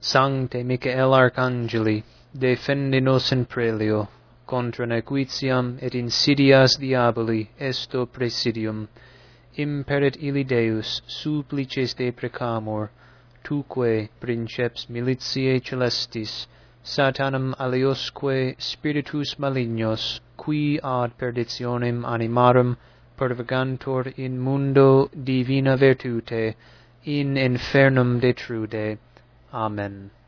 Sancte Michael Arcangeli, defende-nos in prelio, contra nequitiam et insidias diaboli esto presidium, imperit illi Deus supplices deprecamur, tuque princeps militiae celestis, Satanam aliosque spiritus malignos, qui ad perditionem animarum purgagantur in mundo divina virtute, in infernum detrude. Amen.